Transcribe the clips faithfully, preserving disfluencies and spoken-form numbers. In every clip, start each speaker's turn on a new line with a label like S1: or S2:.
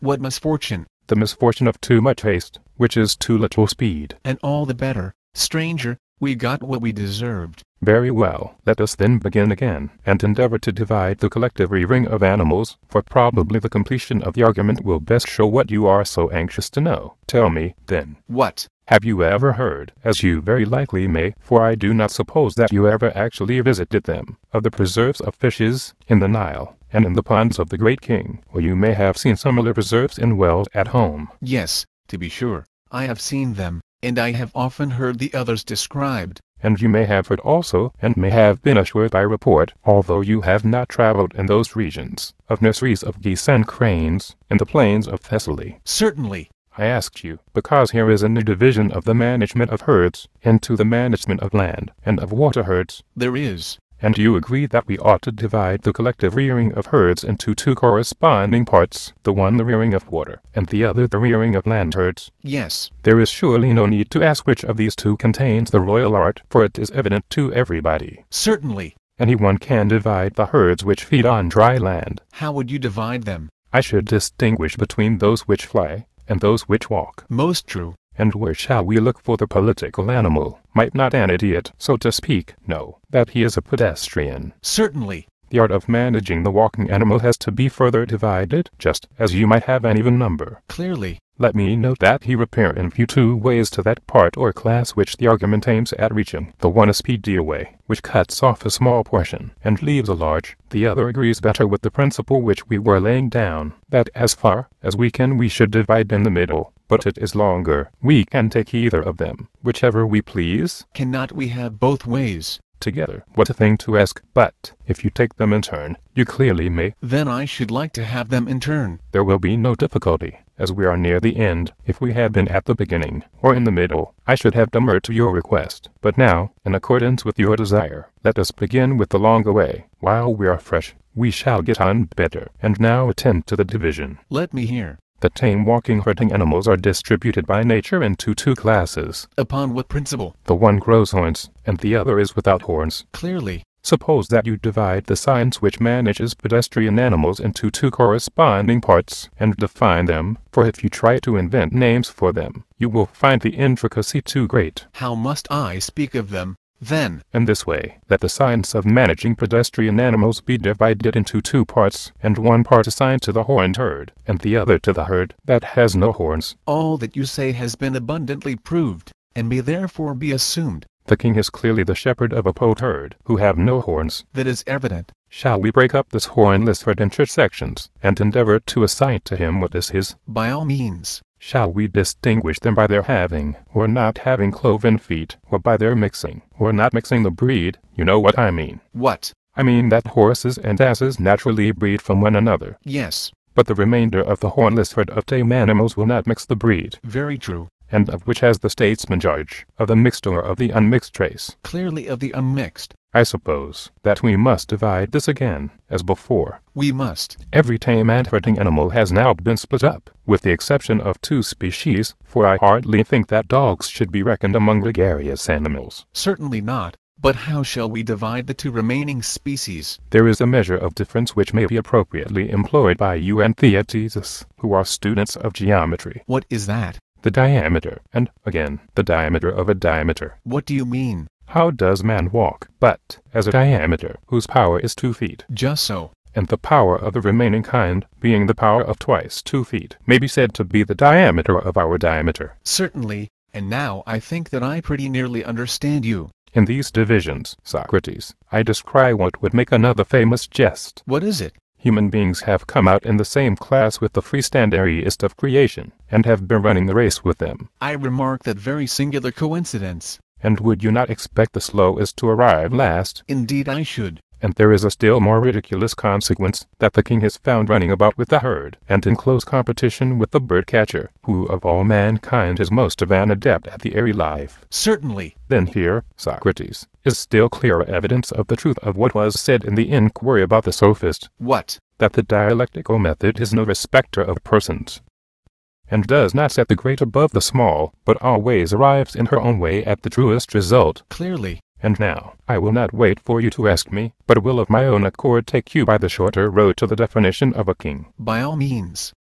S1: What misfortune?
S2: The misfortune of too much haste, which is too little speed.
S1: And all the better, stranger, we got what we deserved.
S2: Very well, let us then begin again, and endeavor to divide the collective rearing of animals, for probably the completion of the argument will best show what you are so anxious to know. Tell me, then.
S1: What?
S2: Have you ever heard, as you very likely may, for I do not suppose that you ever actually visited them, of the preserves of fishes in the Nile, and in the ponds of the Great King, or you may have seen similar preserves in wells at home?
S1: Yes, to be sure, I have seen them, and I have often heard the others described.
S2: And you may have heard also, and may have been assured by report, although you have not traveled in those regions, of nurseries of geese and cranes, in the plains of Thessaly.
S1: Certainly.
S2: I asked you, because here is a new division of the management of herds, into the management of land, and of water herds.
S1: There is.
S2: And you agree that we ought to divide the collective rearing of herds into two corresponding parts, the one the rearing of water, and the other the rearing of land herds.
S1: Yes.
S2: There is surely no need to ask which of these two contains the royal art, for it is evident to everybody.
S1: Certainly.
S2: Anyone can divide the herds which feed on dry land.
S1: How would you divide them?
S2: I should distinguish between those which fly, and those which walk.
S1: Most true.
S2: And where shall we look for the political animal? Might not an idiot, so to speak, know that he is a pedestrian?
S1: Certainly.
S2: The art of managing the walking animal has to be further divided, just as you might have an even number.
S1: Clearly.
S2: Let me note that he repair in view two ways to that part or class which the argument aims at reaching. The one a speedier way, which cuts off a small portion, and leaves a large. The other agrees better with the principle which we were laying down, that as far as we can we should divide in the middle. But it is longer. We can take either of them, whichever we please.
S1: Cannot we have both ways?
S2: Together. What a thing to ask, but if you take them in turn, you clearly may.
S1: Then I should like to have them in turn.
S2: There will be no difficulty, as we are near the end. If we had been at the beginning, or in the middle, I should have demurred to your request. But now, in accordance with your desire, let us begin with the longer way. While we are fresh, we shall get on better. And now attend to the division.
S1: Let me hear.
S2: The tame walking herding animals are distributed by nature into two classes.
S1: Upon what principle?
S2: The one grows horns, and the other is without horns.
S1: Clearly.
S2: Suppose that you divide the science which manages pedestrian animals into two corresponding parts, and define them, for if you try to invent names for them, you will find the intricacy too great.
S1: How must I speak of them, then?
S2: In this way, let the science of managing pedestrian animals be divided into two parts, and one part assigned to the horned herd, and the other to the herd that has no horns.
S1: All that you say has been abundantly proved, and may therefore be assumed.
S2: The king is clearly the shepherd of a poterd, who have no horns.
S1: That is evident.
S2: Shall we break up this hornless herd into sections, and endeavor to assign to him what is his?
S1: By all means.
S2: Shall we distinguish them by their having, or not having cloven feet, or by their mixing, or not mixing the breed? You know what I mean.
S1: What?
S2: I mean that horses and asses naturally breed from one another.
S1: Yes.
S2: But the remainder of the hornless herd of tame animals will not mix the breed.
S1: Very true.
S2: And of which has the statesman charge? Of the mixed or of the unmixed race?
S1: Clearly of the unmixed.
S2: I suppose that we must divide this again, as before.
S1: We must.
S2: Every tame and herding animal has now been split up, with the exception of two species, for I hardly think that dogs should be reckoned among gregarious animals.
S1: Certainly not. But how shall we divide the two remaining species?
S2: There is a measure of difference which may be appropriately employed by you and Theaetetus, who are students of geometry.
S1: What is that?
S2: The diameter, and, again, the diameter of a diameter.
S1: What do you mean?
S2: How does man walk, but as a diameter, whose power is two feet?
S1: Just so.
S2: And the power of the remaining kind, being the power of twice two feet, may be said to be the diameter of our diameter.
S1: Certainly, and now I think that I pretty nearly understand you.
S2: In these divisions, Socrates, I descry what would make another famous jest.
S1: What is it?
S2: Human beings have come out in the same class with the freestanderiest of creation, and have been running the race with them.
S1: I remark that very singular coincidence.
S2: And would you not expect the slowest to arrive last?
S1: Indeed I should.
S2: And there is a still more ridiculous consequence, that the king is found running about with the herd, and in close competition with the bird-catcher, who of all mankind is most of an adept at the airy life.
S1: Certainly.
S2: Then here, Socrates, is still clearer evidence of the truth of what was said in the inquiry about the sophist.
S1: What?
S2: That the dialectical method is no respecter of persons, and does not set the great above the small, but always arrives in her own way at the truest result.
S1: Clearly.
S2: And now, I will not wait for you to ask me, but will of my own accord take you by the shorter road to the definition of a king.
S1: By all means.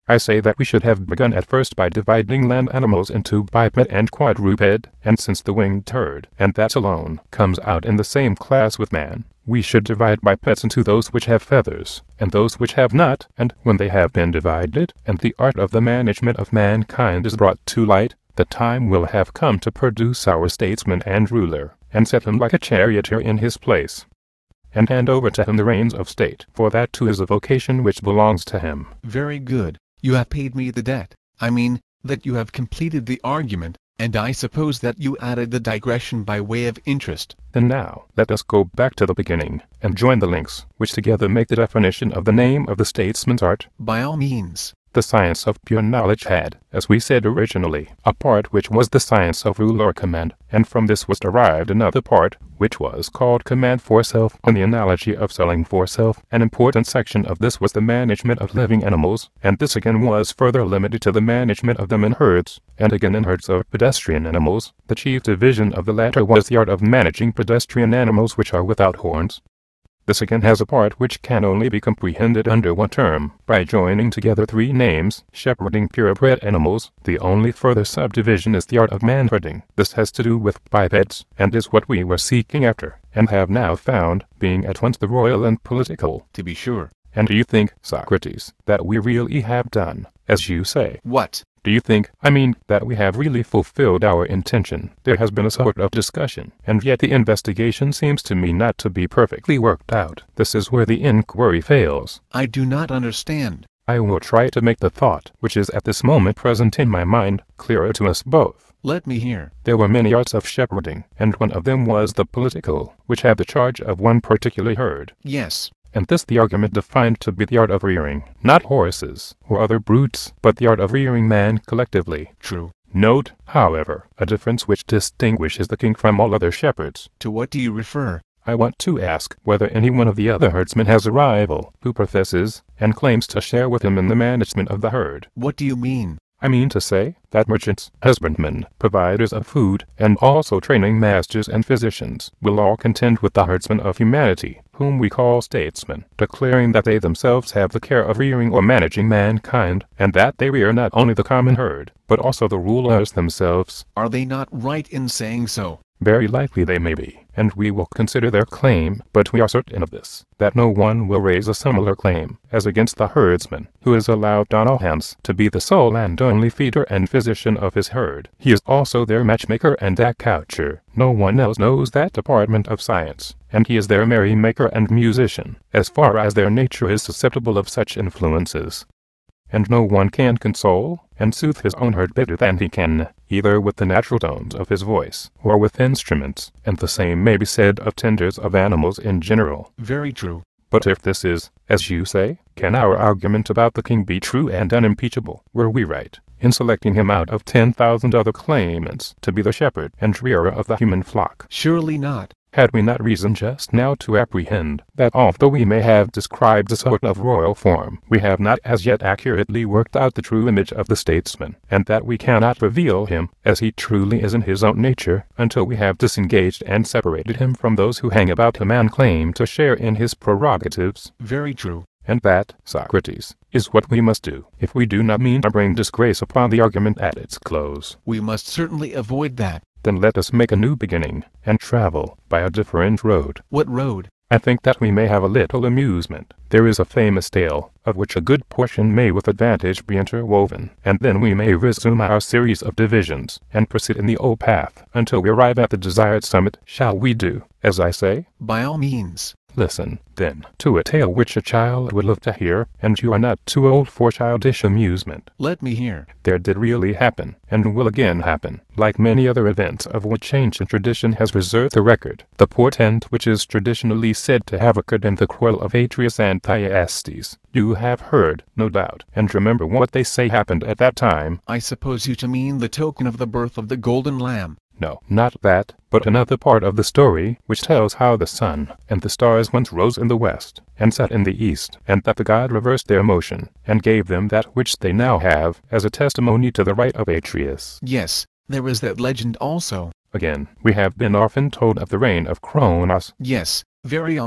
S2: I say that we should have begun at first by dividing land animals into biped and quadruped, and since the winged herd, and that alone, comes out in the same class with man, we should divide bipeds into those which have feathers, and those which have not, and when they have been divided, and the art of the management of mankind is brought to light, the time will have come to produce our statesman and ruler, and set him like a charioteer in his place, and hand over to him the reins of state, for that too is a vocation which belongs to him.
S1: Very good. You have paid me the debt. I mean, that you have completed the argument, and I suppose that you added the digression by way of interest.
S2: Then now, let us go back to the beginning, and join the links, which together make the definition of the name of the statesman's art.
S1: By all means.
S2: The science of pure knowledge had, as we said originally, a part which was the science of rule or command, and from this was derived another part, which was called command for self. On the analogy of selling for self, an important section of this was the management of living animals, and this again was further limited to the management of them in herds, and again in herds of pedestrian animals. The chief division of the latter was the art of managing pedestrian animals which are without horns. This again has a part which can only be comprehended under one term, by joining together three names, shepherding purebred animals. The only further subdivision is the art of manherding. This has to do with bipeds, and is what we were seeking after, and have now found, being at once the royal and political.
S1: To be sure.
S2: And do you think, Socrates, that we really have done, as you say?
S1: What?
S2: Do you think, I mean, that we have really fulfilled our intention? There has been a sort of discussion, and yet the investigation seems to me not to be perfectly worked out. This is where the inquiry fails.
S1: I do not understand.
S2: I will try to make the thought, which is at this moment present in my mind, clearer to us both.
S1: Let me hear.
S2: There were many arts of shepherding, and one of them was the political, which had the charge of one particular herd.
S1: Yes.
S2: And this the argument defined to be the art of rearing, not horses or other brutes, but the art of rearing man collectively.
S1: True.
S2: Note, however, a difference which distinguishes the king from all other shepherds.
S1: To what do you refer?
S2: I want to ask whether any one of the other herdsmen has a rival who professes and claims to share with him in the management of the herd.
S1: What do you mean?
S2: I mean to say that merchants, husbandmen, providers of food, and also training masters and physicians will all contend with the herdsmen of humanity, whom we call statesmen, declaring that they themselves have the care of rearing or managing mankind, and that they rear not only the common herd, but also the rulers themselves.
S1: Are they not right in saying so?
S2: Very likely they may be, and we will consider their claim, but we are certain of this, that no one will raise a similar claim, as against the herdsman, who is allowed on all hands to be the sole and only feeder and physician of his herd. He is also their matchmaker and accoucher. No one else knows that department of science, and he is their merrymaker and musician, as far as their nature is susceptible of such influences. And no one can console and soothe his own herd better than he can, either with the natural tones of his voice, or with instruments, and the same may be said of tenders of animals in general.
S1: Very true.
S2: But if this is, as you say, can our argument about the king be true and unimpeachable, were we right in selecting him out of ten thousand other claimants to be the shepherd and rearer of the human flock?
S1: Surely not.
S2: Had we not reason just now to apprehend that although we may have described a sort of royal form, we have not as yet accurately worked out the true image of the statesman, and that we cannot reveal him, as he truly is in his own nature, until we have disengaged and separated him from those who hang about him and claim to share in his prerogatives?
S1: Very true.
S2: And that, Socrates, is what we must do, if we do not mean to bring disgrace upon the argument at its close.
S1: We must certainly avoid that.
S2: Then let us make a new beginning, and travel by a different road.
S1: What road?
S2: I think that we may have a little amusement. There is a famous tale, of which a good portion may with advantage be interwoven, and then we may resume our series of divisions, and proceed in the old path, until we arrive at the desired summit. Shall we do, as I say?
S1: By all means.
S2: Listen, then, to a tale which a child would love to hear, and you are not too old for childish amusement.
S1: Let me hear.
S2: There did really happen, and will again happen, like many other events of which ancient tradition has preserved the record, the portent which is traditionally said to have occurred in the quarrel of Atreus and Thyestes. You have heard, no doubt, and remember what they say happened at that time.
S1: I suppose you to mean the token of the birth of the golden lamb.
S2: No, not that, but another part of the story, which tells how the sun and the stars once rose in the west, and set in the east, and that the god reversed their motion, and gave them that which they now have, as a testimony to the right of Atreus.
S1: Yes, there is that legend also.
S2: Again, we have been often told of the reign of Cronos.
S1: Yes, very often.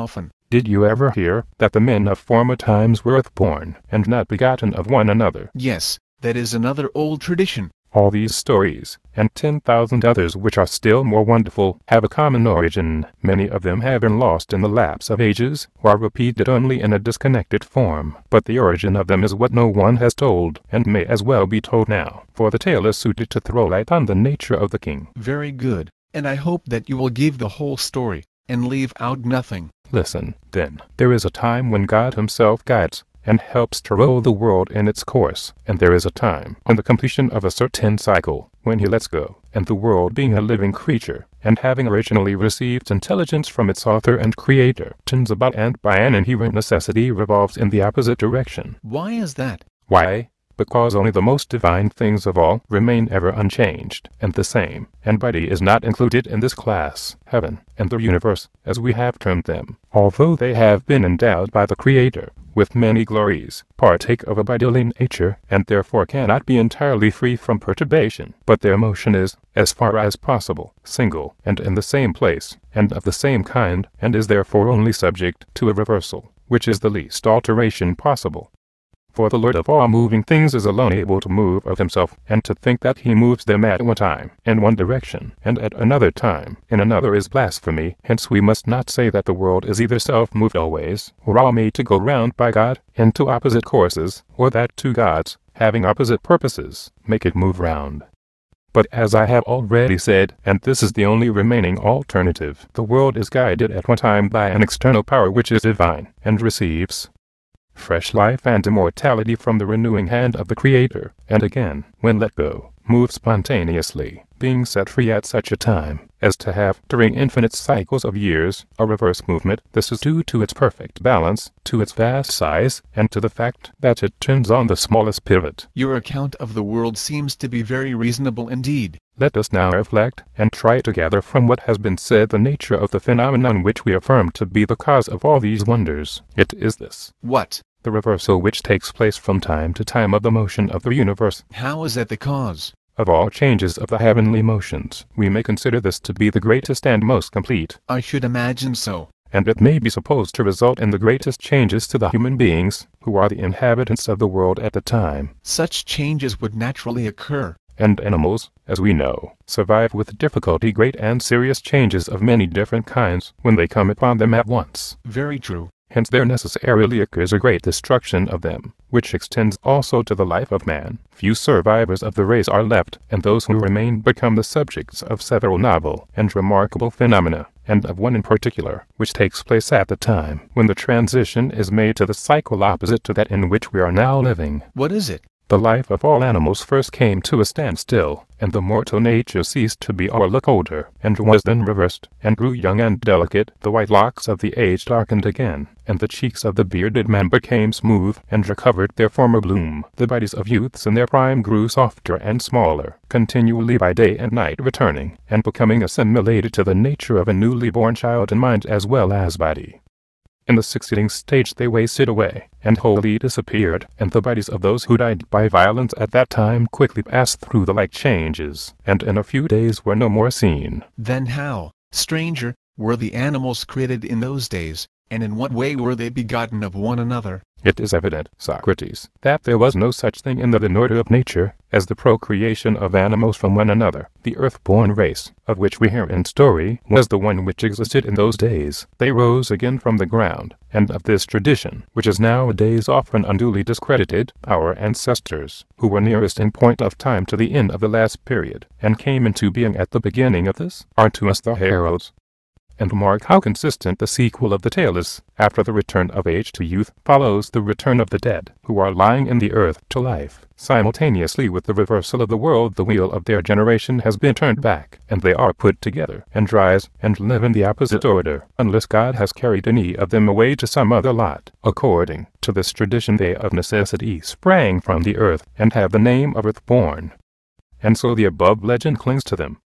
S2: Did you ever hear that the men of former times were earthborn, and not begotten of one another?
S1: Yes, that is another old tradition.
S2: All these stories, and ten thousand others which are still more wonderful, have a common origin. Many of them have been lost in the lapse of ages, or repeated only in a disconnected form. But the origin of them is what no one has told, and may as well be told now, for the tale is suited to throw light on the nature of the king.
S1: Very good, and I hope that you will give the whole story, and leave out nothing.
S2: Listen, then. There is a time when God himself guides and helps to roll the world in its course, and there is a time, on the completion of a certain cycle, when he lets go, and the world, being a living creature, and having originally received intelligence from its author and creator, turns about and by an inherent necessity revolves in the opposite direction.
S1: Why is that?
S2: Why? Because only the most divine things of all remain ever unchanged and the same, and body is not included in this class, heaven, and the universe, as we have termed them, although they have been endowed by the Creator with many glories, partake of a bodily nature, and therefore cannot be entirely free from perturbation, but their motion is, as far as possible, single, and in the same place, and of the same kind, and is therefore only subject to a reversal, which is the least alteration possible. For the Lord of all moving things is alone able to move of himself, and to think that he moves them at one time, in one direction, and at another time, in another is blasphemy. Hence we must not say that the world is either self-moved always, or all made to go round by God, into opposite courses, or that two gods, having opposite purposes, make it move round. But as I have already said, and this is the only remaining alternative, the world is guided at one time by an external power which is divine, and receives fresh life and immortality from the renewing hand of the Creator, and again, when let go, moves spontaneously, being set free at such a time as to have, during infinite cycles of years, a reverse movement. This is due to its perfect balance, to its vast size, and to the fact that it turns on the smallest pivot.
S1: Your account of the world seems to be very reasonable indeed.
S2: Let us now reflect, and try to gather from what has been said the nature of the phenomenon which we affirm to be the cause of all these wonders. It is this.
S1: What?
S2: The reversal which takes place from time to time of the motion of the universe.
S1: How is that the cause?
S2: Of all changes of the heavenly motions, we may consider this to be the greatest and most complete.
S1: I should imagine so.
S2: And it may be supposed to result in the greatest changes to the human beings, who are the inhabitants of the world at the time.
S1: Such changes would naturally occur.
S2: And animals, as we know, survive with difficulty great and serious changes of many different kinds when they come upon them at once.
S1: Very true.
S2: Hence there necessarily occurs a great destruction of them, which extends also to the life of man. Few survivors of the race are left, and those who remain become the subjects of several novel and remarkable phenomena, and of one in particular, which takes place at the time when the transition is made to the cycle opposite to that in which we are now living.
S1: What is it?
S2: The life of all animals first came to a standstill, and the mortal nature ceased to be or look older, and was then reversed, and grew young and delicate. The white locks of the aged darkened again, and the cheeks of the bearded man became smooth, and recovered their former bloom. The bodies of youths in their prime grew softer and smaller, continually by day and night returning, and becoming assimilated to the nature of a newly born child in mind as well as body. In the succeeding stage they wasted away, and wholly disappeared, and the bodies of those who died by violence at that time quickly passed through the like changes, and in a few days were no more seen.
S1: Then how, stranger, were the animals created in those days, and in what way were they begotten of one another?
S2: It is evident, Socrates, that there was no such thing in the order of nature as the procreation of animals from one another. The earth-born race, of which we hear in story, was the one which existed in those days. They rose again from the ground, and of this tradition, which is nowadays often unduly discredited, our ancestors, who were nearest in point of time to the end of the last period, and came into being at the beginning of this, are to us the heralds. And mark how consistent the sequel of the tale is. After the return of age to youth follows the return of the dead, who are lying in the earth, to life. Simultaneously with the reversal of the world, the wheel of their generation has been turned back, and they are put together, and rise, and live in the opposite order, unless God has carried any of them away to some other lot. According to this tradition, they of necessity sprang from the earth, and have the name of earth-born. And so the above legend clings to them.